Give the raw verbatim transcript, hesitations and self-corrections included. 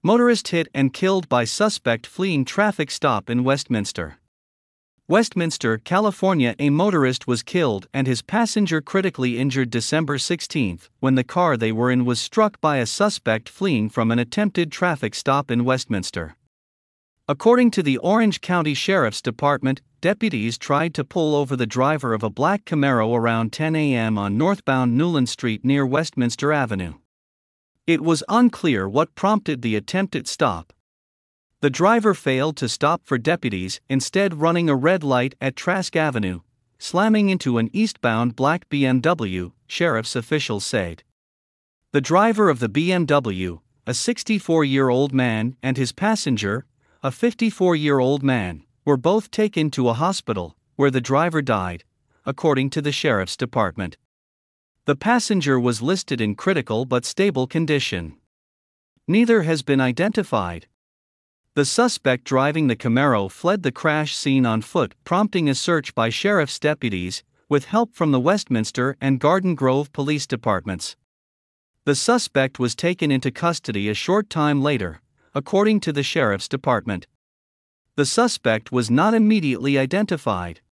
Motorist hit and killed by suspect fleeing traffic stop in Westminster. Westminster, California. A motorist was killed and his passenger critically injured December sixteenth when the car they were in was struck by a suspect fleeing from an attempted traffic stop in Westminster. According to the Orange County Sheriff's Department, deputies tried to pull over the driver of a black Camaro around ten a m on northbound Newland Street near Westminster Avenue. It was unclear what prompted the attempted stop. The driver failed to stop for deputies, instead running a red light at Trask Avenue, slamming into an eastbound black B M W, sheriff's officials said. The driver of the B M W, a sixty-four-year-old man, and his passenger, a fifty-four-year-old man, were both taken to a hospital, where the driver died, according to the sheriff's department. The passenger was listed in critical but stable condition. Neither has been identified. The suspect driving the Camaro fled the crash scene on foot, prompting a search by sheriff's deputies, with help from the Westminster and Garden Grove police departments. The suspect was taken into custody a short time later, according to the sheriff's department. The suspect was not immediately identified.